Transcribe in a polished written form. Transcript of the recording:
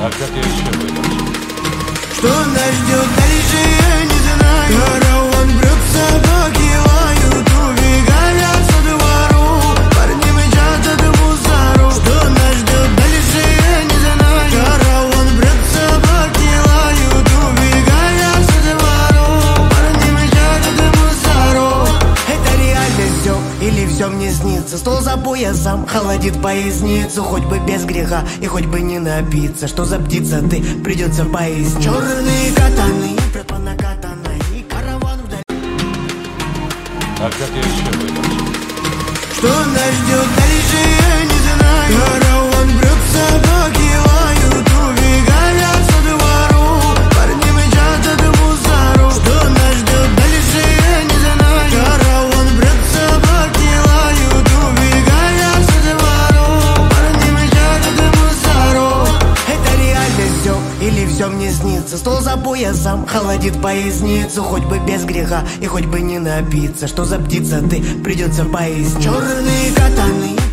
А как я еще выдержу? Что нас ждет дальше, я не знаю. Караван брат, собаки лают, убегая со двору. Парни мчат от мусору. Что нас ждет дальше, я не знаю. Караван брат, собаки лают, убегая со двору. Парни мчат от мусору. Это реально все или все мне снится? Стол за поясом холодит поясницу. Хоть бы без греха и хоть бы не напиться. Что за птица ты, придется пояснить. Черные катаны, накатаны, и караван вдали. А как я еще выдержу? Что нас ждет дальше, я не знаю. Караван брат, собаки лают, убегая со двору. Парни мчат от мусору. Что нас ждет дальше, я не знаю. Караван брат, собаки лают, убегая со двору. Парни мчат от мусору. Это реально все или все мне снится? Стол за поясом холодит поясницу. Хоть бы без греха и хоть бы не напиться. Что за птица ты, придется пояснить. Черные катаны,